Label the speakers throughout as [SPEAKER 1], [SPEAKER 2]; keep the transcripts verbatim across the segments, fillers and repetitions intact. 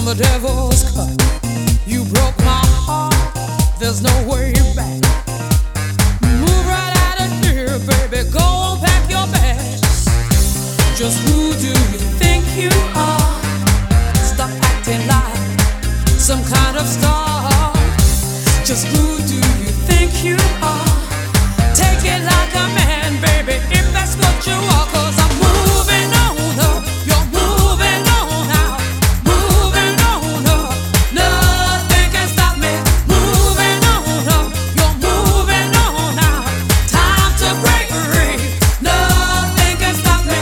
[SPEAKER 1] the devil's cut. You broke my heart, there's no way back. Move right out of here, baby, go pack your bags. Just who do you think you are? Stop acting like some kind of star. Just who do you think you are? Take it like a man, baby, if that's what you are. Cause I'm moving on up, you're moving on out. Moving on up, nothing can stop me. Moving on up, you're moving on out. Time to break free, nothing can stop me.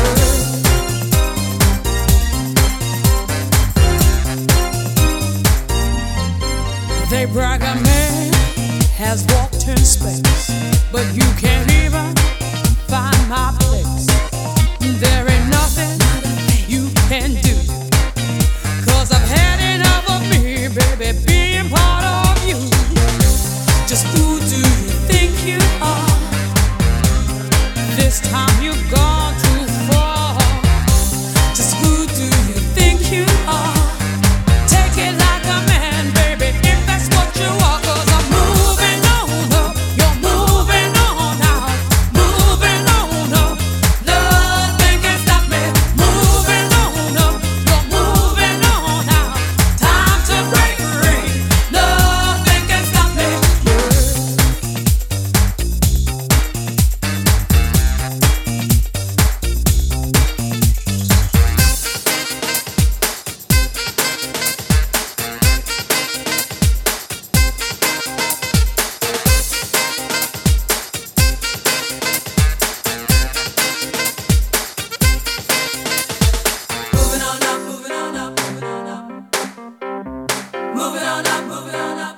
[SPEAKER 1] They brag a man has walked in space, but you can't even find my place. There ain't nothing you can do, cause I've had enough of me, baby, being part of you. Just who do you think you are? This time you've gone too far. Just who do you think you are? Take it like a man, baby, if that's what you are. Cause I'm moving on up, you're moving on out. Moving on up, nothing can stop me. Moving on up, you're moving on out. Time to break free, nothing can stop me. Moving on up, moving on up, moving on up. Moving on up, moving on up.